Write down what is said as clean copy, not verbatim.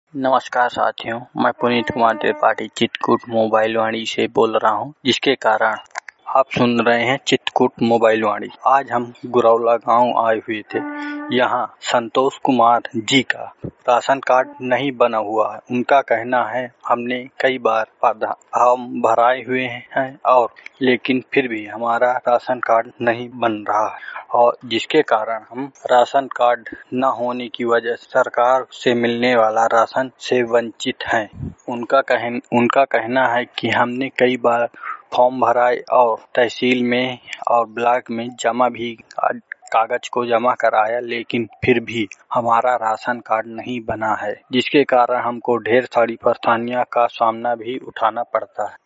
नमस्कार साथियों, मैं पुनीत कुमार त्रिपाठी चित्रकूट मोबाइल वाणी से बोल रहा हूं, जिसके कारण आप सुन रहे हैं चित्रकूट मोबाइल वाणी। आज हम गुरौला गांव आए हुए थे। यहां संतोष कुमार जी का राशन कार्ड नहीं बना हुआ है। उनका कहना है हमने कई बार फॉर्म भराए हुए हैं और लेकिन फिर भी हमारा राशन कार्ड नहीं बन रहा है और जिसके कारण हम राशन कार्ड न होने की वजह से सरकार से मिलने वाला राशन से वंचित हैं। उनका कहना है कि हमने कई बार फॉर्म भराए और तहसील में और ब्लॉक में जमा भी कागज को जमा कराया, लेकिन फिर भी हमारा राशन कार्ड नहीं बना है, जिसके कारण हमको ढेर सारी परेशानियों का सामना भी उठाना पड़ता है।